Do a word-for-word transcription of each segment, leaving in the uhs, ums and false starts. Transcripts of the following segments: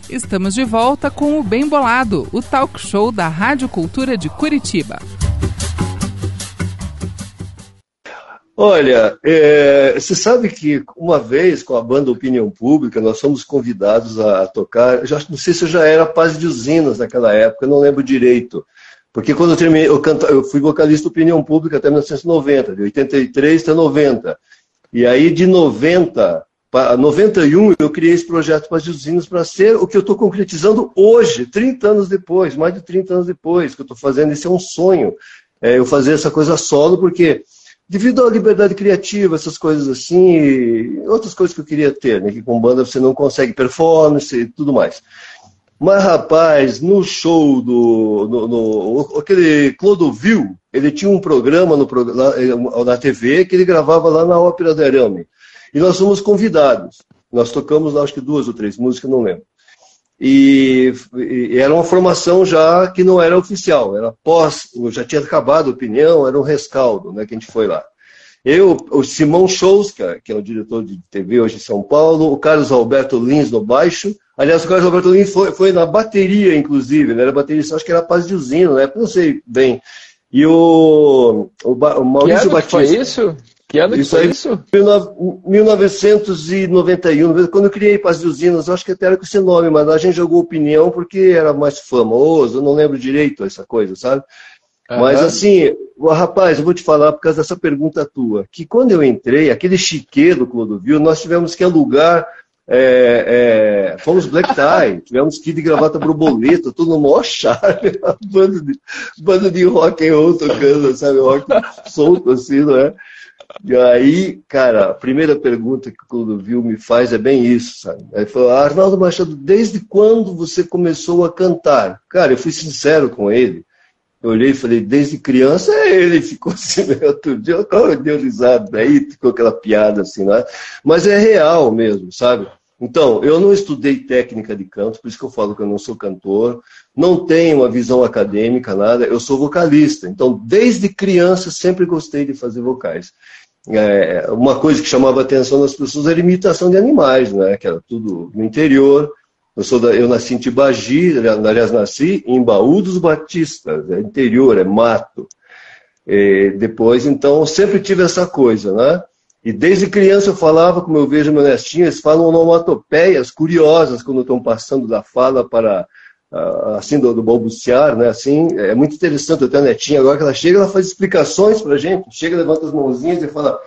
Estamos de volta com o Bem Bolado, o talk show da Rádio Cultura de Curitiba. Olha, é, você sabe que uma vez com a banda Opinião Pública nós fomos convidados a tocar, já, não sei se eu já era Paz de Usinas naquela época, eu não lembro direito, porque quando eu terminei, eu, canta, eu fui vocalista da Opinião Pública até mil novecentos e noventa, de oitenta e três até noventa, e aí de noventa para noventa e um eu criei esse projeto Paz de Usinas para ser o que eu estou concretizando hoje, trinta anos depois, mais de trinta anos depois, que eu estou fazendo, esse é um sonho, é, eu fazer essa coisa solo, porque devido à liberdade criativa, essas coisas assim, e outras coisas que eu queria ter, né? Que com banda você não consegue performance e tudo mais. Mas, rapaz, no show do... No, no, aquele Clodovil, ele tinha um programa no, na, na T V que ele gravava lá na Ópera de Arame. E nós fomos convidados. Nós tocamos lá, acho que duas ou três músicas, não lembro. E, e era uma formação já que não era oficial, era pós, já tinha acabado a Opinião, era um rescaldo, né, que a gente foi lá. Eu, o Simão Schouska, que é o diretor de T V hoje em São Paulo, o Carlos Alberto Lins no baixo, aliás, o Carlos Alberto Lins foi, foi na bateria, inclusive, né, era baterista, acho que era Paz de Usina, né, não sei bem. E o, o, o Maurício que ano Batista... Que foi isso? Que ano isso que foi aí, isso? mil novecentos e noventa e um, quando eu criei Paz de Usinas, eu acho que até era com esse nome, mas a gente jogou Opinião porque era mais famoso, eu não lembro direito essa coisa, sabe? Uhum. Mas assim, rapaz, eu vou te falar por causa dessa pergunta tua, que quando eu entrei, aquele chiqueiro do Clodovil, nós tivemos que alugar, é, é, fomos black tie, tivemos que ir de gravata borboleta, tudo no maior charme, bando de, bando de rock and roll tocando, sabe, rock solto assim, não é? E aí, cara, a primeira pergunta que o Clodovil me faz é bem isso, sabe? Ele falou, Arnaldo Machado, desde quando você começou a cantar? Cara, eu fui sincero com ele. Eu olhei e falei, desde criança, ele ficou assim, outro dia, eu deu risada, aí ficou aquela piada assim, né? Mas é real mesmo, sabe? Então, eu não estudei técnica de canto, por isso que eu falo que eu não sou cantor, não tenho uma visão acadêmica, nada, eu sou vocalista. Então, desde criança, sempre gostei de fazer vocais. É, uma coisa que chamava a atenção das pessoas era a imitação de animais, né? Que era tudo no interior. Eu, sou da, eu nasci em Tibagi, aliás, nasci em Baú dos Batistas, é interior, é mato. E depois, então, sempre tive essa coisa, né? E desde criança eu falava, como eu vejo meu nestinho, eles falam onomatopeias curiosas quando estão passando da fala para, assim, do, do balbuciar, né? Assim, é muito interessante. Eu tenho a netinha agora que ela chega, ela faz explicações pra gente. Chega, levanta as mãozinhas e fala,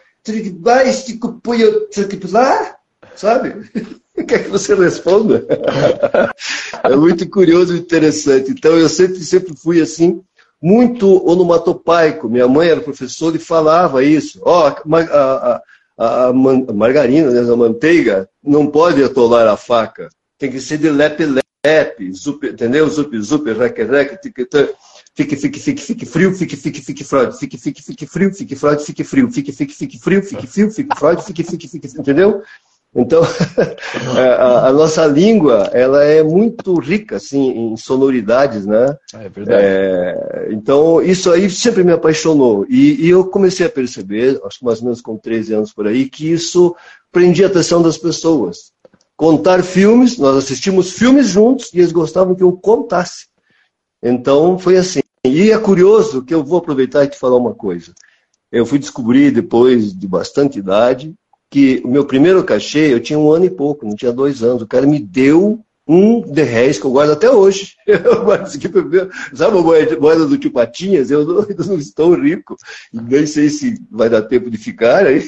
sabe? Quer que você responda? É muito curioso e interessante. Então eu sempre, sempre fui assim, muito onomatopaico. Minha mãe era professora e falava isso. Ó, oh, a, a, a, a margarina, né, a manteiga, não pode atolar a faca. Tem que ser de lepe-lepe, entendeu? Zup, zup, reque, reque, fique, fique, fique, fique frio, fique, fique, fique frio, fique, fique, fique frio, fique frio, fique frio, fique, fique, fique frio, fique frio, fique frio, fique, fique, fique, entendeu? Então, a, a nossa língua, ela é muito rica, assim, em sonoridades, né? É verdade. É, então, isso aí sempre me apaixonou. E, e eu comecei a perceber, acho que mais ou menos com treze anos por aí, que isso prendia a atenção das pessoas. Contar filmes, nós assistimos filmes juntos e eles gostavam que eu contasse. Então, foi assim. E é curioso que eu vou aproveitar e te falar uma coisa. Eu fui descobrir, depois de bastante idade, que o meu primeiro cachê, eu tinha um ano e pouco, não tinha dois anos. O cara me deu um de réis que eu guardo até hoje. Eu guardo isso aqui para ver. Sabe a moeda, moeda do tio Patinhas? Eu não, eu não estou rico. Nem sei se vai dar tempo de ficar aí.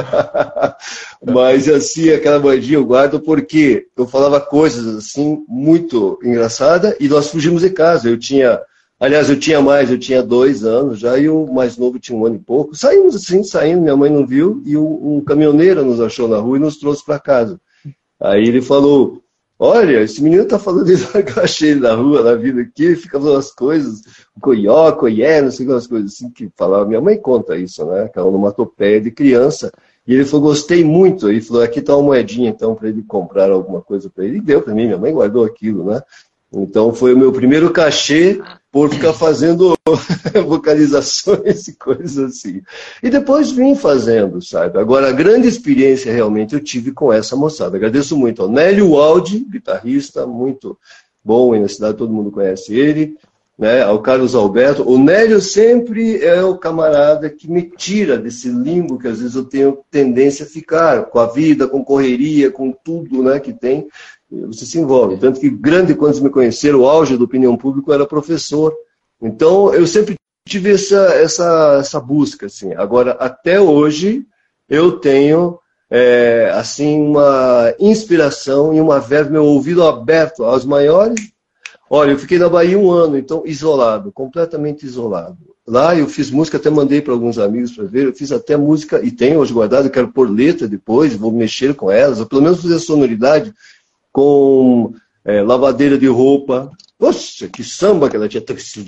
Mas assim, aquela moedinha eu guardo porque eu falava coisas assim muito engraçadas e nós fugimos de casa. Eu tinha... Aliás, eu tinha mais, eu tinha dois anos já, e o mais novo tinha um ano e pouco. Saímos assim, saindo, minha mãe não viu, e um, um caminhoneiro nos achou na rua e nos trouxe para casa. Aí ele falou, olha, esse menino tá falando isso, que eu achei ele na rua, na vida aqui, fica falando as coisas, coió, coié, não sei umas coisas assim que falava. Minha mãe conta isso, né? Aquela onomatopeia de criança. E ele falou, gostei muito. Ele falou, aqui tá uma moedinha, então, para ele comprar alguma coisa para ele. E deu para mim, minha mãe guardou aquilo, né? Então foi o meu primeiro cachê por ficar fazendo vocalizações e coisas assim. E depois vim fazendo, sabe? Agora, a grande experiência realmente eu tive com essa moçada. Agradeço muito ao Nélio Aldi, guitarrista, muito bom aí na cidade, todo mundo conhece ele, né? Ao Carlos Alberto. O Nélio sempre é o camarada que me tira desse limbo que às vezes eu tenho tendência a ficar, com a vida, com correria, com tudo, né, que tem. Você se envolve. Tanto que grande, quando me conheceram, o auge da opinião pública, eu era professor. Então, eu sempre tive essa, essa, essa busca. Assim. Agora, até hoje, eu tenho é, assim, uma inspiração e uma verve, meu ouvido aberto aos maiores. Olha, eu fiquei na Bahia um ano, então, isolado, completamente isolado. Lá eu fiz música, até mandei para alguns amigos para ver, eu fiz até música, e tenho hoje guardado, eu quero pôr letra depois, vou mexer com elas, ou pelo menos fazer sonoridade, com é, lavadeira de roupa. Poxa, que samba que ela tinha.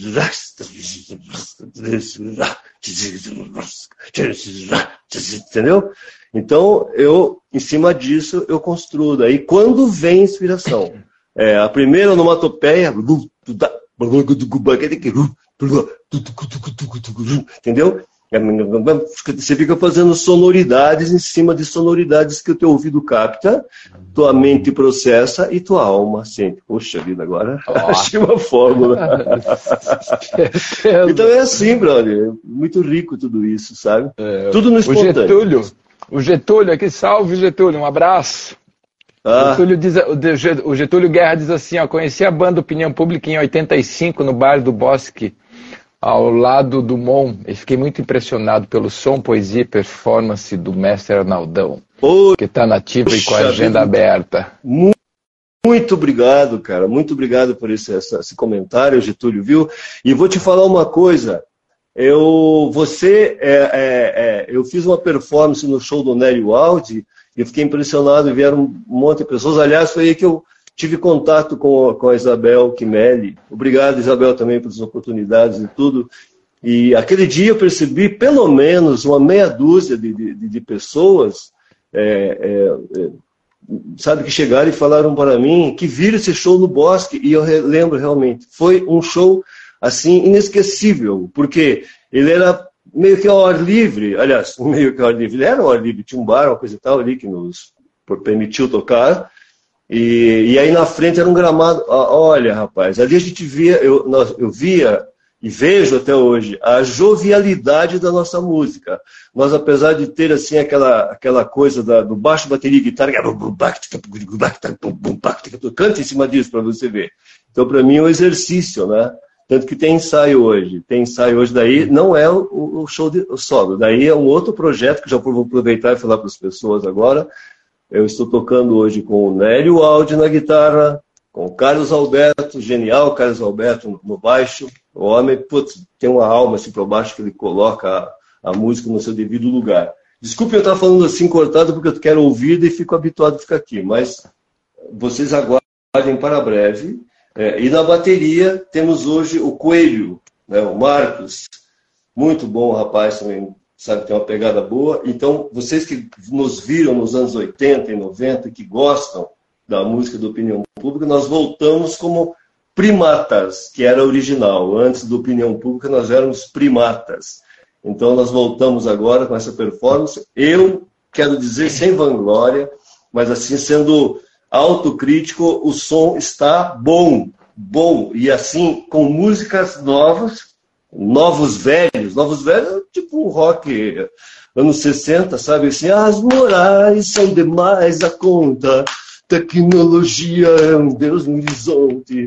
Entendeu? Então, eu, em cima disso, eu construo. Daí, quando vem inspiração? É, a primeira onomatopeia, entendeu? Você fica fazendo sonoridades em cima de sonoridades que o teu ouvido capta, tua mente processa e tua alma sente. Poxa vida, agora oh. achei uma fórmula. Então é assim, brother. Muito rico tudo isso, sabe? É, tudo no espontâneo. O Getúlio, o Getúlio aqui, salve Getúlio, um abraço. Ah. O, Getúlio diz, o Getúlio Guerra diz assim, ó, conheci a banda Opinião Pública em oitenta e cinco no bairro do Bosque, ao lado do Mon, e fiquei muito impressionado pelo som, poesia e performance do mestre Arnaldão, oh, que está nativo e com a agenda vida. aberta. Muito, muito obrigado, cara. Muito obrigado por esse, esse comentário, Getúlio, viu? E vou te falar uma coisa. Eu, você, é, é, é, eu fiz uma performance no show do Nélio Aldi e eu fiquei impressionado, vieram um monte de pessoas. Aliás, foi aí que eu tive contato com, com a Isabel Quimelli. Obrigado, Isabel, também pelas oportunidades e tudo. E aquele dia eu percebi pelo menos uma meia dúzia de, de, de pessoas, é, é, é, sabe, que chegaram e falaram para mim que viram esse show no Bosque. E eu lembro realmente, foi um show assim inesquecível, porque ele era meio que ao ar livre, aliás, meio que ao ar livre, ele era ao ar livre, tinha um bar, uma coisa e tal ali que nos permitiu tocar. E, e aí na frente era um gramado. Olha, rapaz, ali a gente via, eu, nós, eu via e vejo até hoje a jovialidade da nossa música. Nós, apesar de ter assim aquela, aquela coisa da, do baixo, bateria e guitarra, canta em cima disso para você ver. Então, para mim, é um exercício, né? Tanto que tem ensaio hoje. Tem ensaio hoje, daí não é o, o show de o solo. Daí é um outro projeto que já vou aproveitar e falar para as pessoas agora. Eu estou tocando hoje com o Nélio Aldi na guitarra, com o Carlos Alberto, genial Carlos Alberto no baixo. O homem, putz, tem uma alma assim para baixo que ele coloca a, a música no seu devido lugar. Desculpe eu estar falando assim cortado porque eu quero ouvir e fico habituado a ficar aqui, mas vocês aguardem para breve. É, e na bateria temos hoje o Coelho, né, o Marcos, muito bom rapaz também, sabe, tem uma pegada boa. Então, vocês que nos viram nos anos oitenta e noventa, que gostam da música da Opinião Pública, nós voltamos como Primatas, que era original. Antes da Opinião Pública, nós éramos Primatas. Então, nós voltamos agora com essa performance. Eu quero dizer, sem vanglória, mas assim, sendo autocrítico, o som está bom, bom. E assim, com músicas novas, novos velhos, novos velhos, tipo um rock anos sessenta, sabe assim, as morais são demais a conta, tecnologia é um deus no horizonte,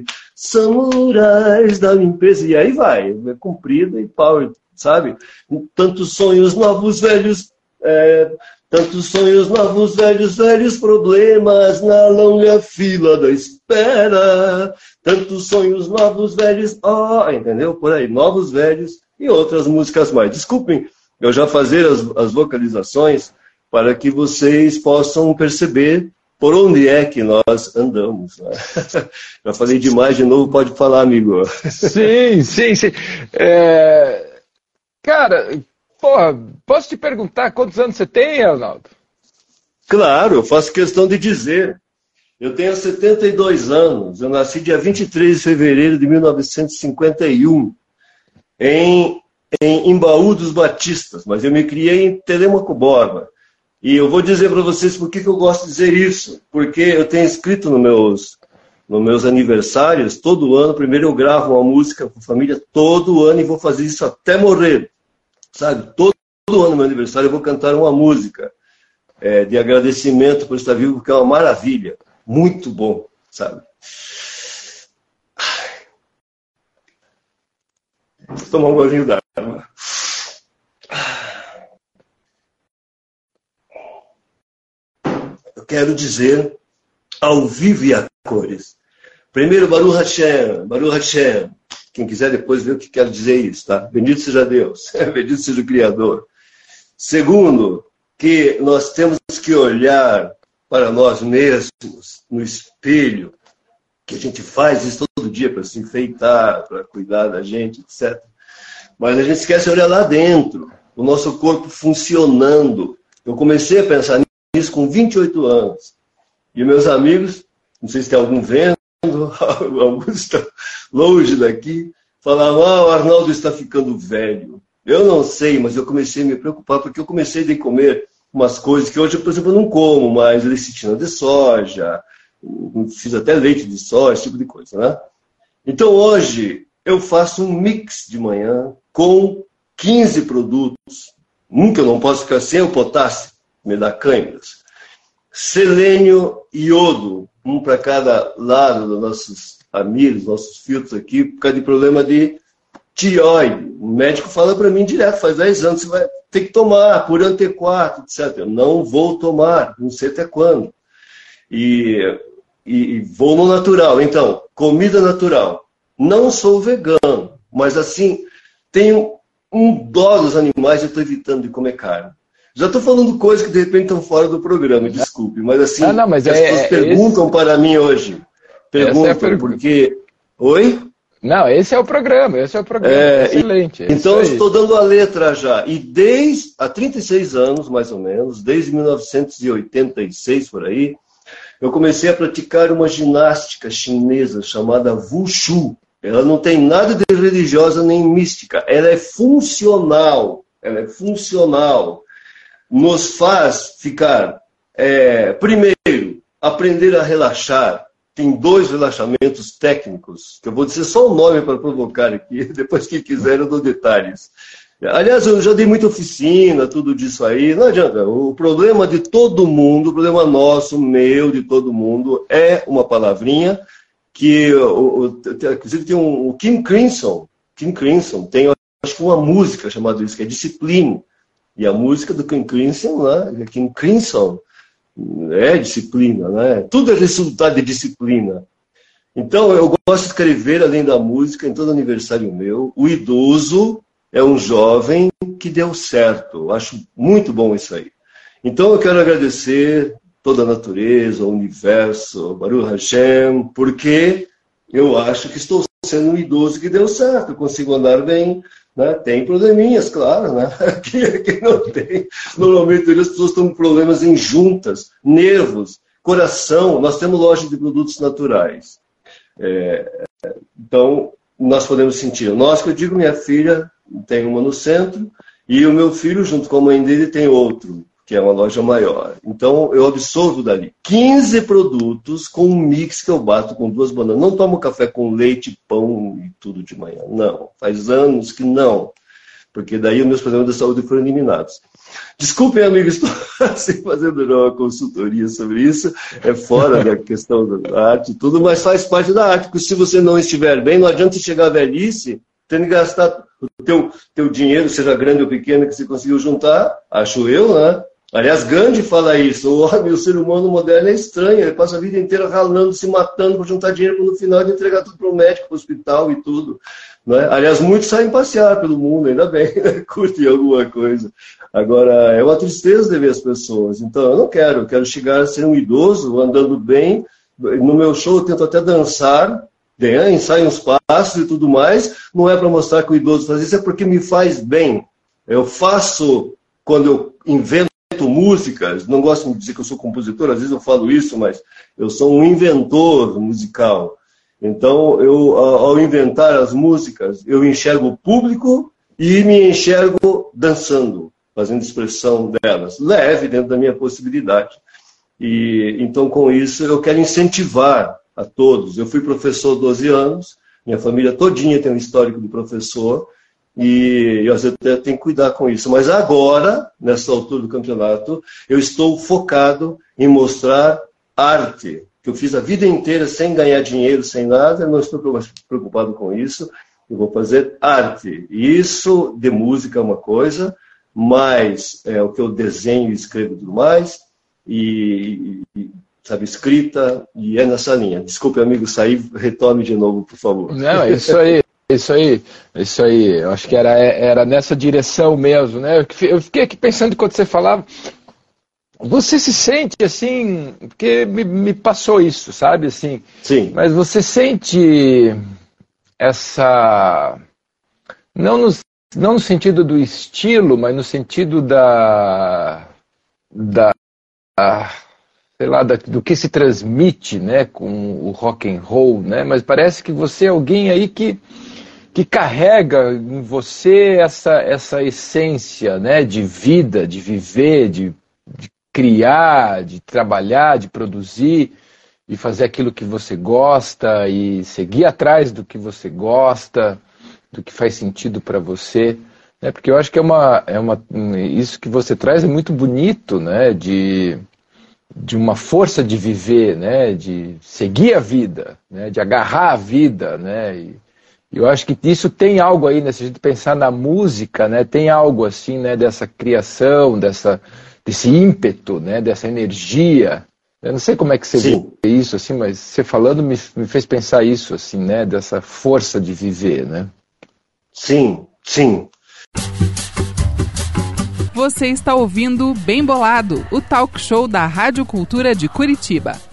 samurais da limpeza, e aí vai, é comprida e power, sabe? Tantos sonhos novos, velhos, é, tantos sonhos novos, velhos, velhos problemas na longa fila da espera. Tantos sonhos novos, velhos, ó, oh, entendeu? Por aí, novos, velhos e outras músicas mais. Desculpem eu já fazer as, as vocalizações para que vocês possam perceber por onde é que nós andamos. Né? Já falei demais de novo, pode falar, amigo. Sim, sim, sim. É... Cara... Porra, posso te perguntar quantos anos você tem, Arnaldo? Claro, eu faço questão de dizer. Eu tenho setenta e dois anos, eu nasci dia vinte e três de fevereiro de mil novecentos e cinquenta e um, em, em Embaú dos Batistas, mas eu me criei em Telêmaco Borba. E eu vou dizer para vocês por que, que eu gosto de dizer isso, porque eu tenho escrito nos meus, nos meus aniversários, todo ano, primeiro eu gravo uma música com a família, todo ano, e vou fazer isso até morrer, sabe? Todo, todo ano no meu aniversário eu vou cantar uma música é, de agradecimento por estar vivo, porque é uma maravilha. Muito bom, sabe? Vou tomar um golinho d'água. Eu quero dizer ao vivo e a cores. Primeiro, Baruch Hashem, Baruch Hashem. Quem quiser depois ver o que quero dizer isso, tá? Bendito seja Deus, bendito seja o Criador. Segundo, que nós temos que olhar para nós mesmos, no espelho, que a gente faz isso todo dia para se enfeitar, para cuidar da gente, etcétera. Mas a gente esquece de olhar lá dentro, o nosso corpo funcionando. Eu comecei a pensar nisso com vinte e oito anos. E meus amigos, não sei se tem algum vendo, alguns estão longe daqui, falavam, ah, o Arnaldo está ficando velho. Eu não sei, mas eu comecei a me preocupar, porque eu comecei a comer umas coisas que hoje, por exemplo, eu não como mais, lecitina de soja, fiz até leite de soja, esse tipo de coisa, né? Então hoje eu faço um mix de manhã com quinze produtos, um que eu não posso ficar sem, o potássio, me dá câimbras, selênio e iodo, um para cada lado dos nossos amilos, nossos filtros aqui, por causa de problema de tireoide. O médico fala para mim direto, faz dez anos, você vai ter que tomar, por ante quatro, etcétera. Eu não vou tomar, não sei até quando. E, e, e vou no natural. Então, comida natural. Não sou vegano, mas assim, tenho um dó dos animais e estou evitando de comer carne. Já estou falando coisas que de repente estão fora do programa, desculpe, mas assim, não, não, mas as é, pessoas é, perguntam esse... para mim hoje. Perguntam é porque... Oi? Não, esse é o programa, esse é o programa, é, excelente. E, então, eu estou dando a letra já. E desde, há trinta e seis anos, mais ou menos, desde mil novecentos e oitenta e seis, por aí, eu comecei a praticar uma ginástica chinesa chamada Wushu. Ela não tem nada de religiosa nem mística. Ela é funcional. Ela é funcional. Nos faz ficar, é, primeiro, aprender a relaxar. Tem dois relaxamentos técnicos, que eu vou dizer só o nome para provocar aqui, depois que quiser eu dou detalhes. Aliás, eu já dei muita oficina, tudo disso aí, não adianta. O problema de todo mundo, o problema nosso, meu, de todo mundo, é uma palavrinha que, o, o, inclusive, tem um, o Kim Crimson, Kim Crimson tem, acho que uma música chamada isso, que é Discipline. E a música do Kim Crimson, né, Kim Crimson, é disciplina, né? Tudo é resultado de disciplina. Então, eu gosto de escrever, além da música, em todo aniversário meu, o idoso é um jovem que deu certo. Eu acho muito bom isso aí. Então, eu quero agradecer toda a natureza, o universo, Baruch Hashem, porque eu acho que estou sendo um idoso que deu certo, eu consigo andar bem. Né? Tem probleminhas, claro, né? Quem, quem não tem? Normalmente as pessoas estão com problemas em juntas, nervos, coração. Nós temos loja de produtos naturais. É, então, nós podemos sentir. Nós, que eu digo, minha filha tem uma no centro, e o meu filho, junto com a mãe dele, tem outro, que é uma loja maior. Então, eu absorvo dali quinze produtos com um mix que eu bato com duas bananas. Não tomo café com leite, pão e tudo de manhã. Não. Faz anos que não. Porque daí os meus problemas de saúde foram eliminados. Desculpem, amigos, estou assim, fazendo uma consultoria sobre isso. É fora da questão da arte e tudo, mas faz parte da arte. Porque se você não estiver bem, não adianta chegar à velhice tendo que gastar o teu, teu dinheiro, seja grande ou pequeno, que você conseguiu juntar, acho eu, né? Aliás, Gandhi fala isso, o homem, o ser humano moderno é estranho, ele passa a vida inteira ralando, se matando para juntar dinheiro para no final de entregar tudo para o médico, para o hospital e tudo. Né? Aliás, muitos saem passear pelo mundo, ainda bem, né? Curtem alguma coisa. Agora, é uma tristeza de ver as pessoas, então eu não quero, eu quero chegar a ser um idoso, andando bem, no meu show eu tento até dançar, né? Ensaio uns passos e tudo mais, não é para mostrar que o idoso faz isso, é porque me faz bem. Eu faço, quando eu invento músicas, não gosto de dizer que eu sou compositor, às vezes eu falo isso, mas eu sou um inventor musical. Então, eu, ao inventar as músicas, eu enxergo o público e me enxergo dançando, fazendo expressão delas, leve dentro da minha possibilidade. E então, com isso, eu quero incentivar a todos. Eu fui professor doze anos, minha família todinha tem um histórico de professor, e eu até tenho que cuidar com isso. Mas agora, nessa altura do campeonato, eu estou focado em mostrar arte, que eu fiz a vida inteira sem ganhar dinheiro, sem nada, não estou preocupado com isso. Eu vou fazer arte. E isso de música é uma coisa, mas é o que eu desenho e escrevo e tudo mais, e, e sabe, escrita, e é nessa linha. Desculpe, amigo, sair, retome de novo, por favor. Não, é isso aí. Isso aí, isso aí, eu acho que era, era nessa direção mesmo, né? Eu fiquei aqui pensando enquanto você falava, você se sente assim, porque me, me passou isso, sabe, assim? Sim. Mas você sente essa, não no, não no sentido do estilo, mas no sentido da, da sei lá, da, do que se transmite, né, com o rock and roll, né? Mas parece que você é alguém aí que que carrega em você essa, essa essência, né, de vida, de viver, de, de criar, de trabalhar, de produzir, de fazer aquilo que você gosta e seguir atrás do que você gosta, do que faz sentido para você, né? Porque eu acho que é uma, é uma, isso que você traz é muito bonito, né, de, de uma força de viver, né, de seguir a vida, né, de agarrar a vida, né, e, eu acho que isso tem algo aí, né, se a gente pensar na música, né, tem algo assim, né, dessa criação, dessa, desse ímpeto, né, dessa energia. Eu não sei como é que você Sim. vê isso, assim, mas você falando me, me fez pensar isso, assim, né, dessa força de viver, né? Sim, sim. Você está ouvindo Bem Bolado, o talk show da Rádio Cultura de Curitiba.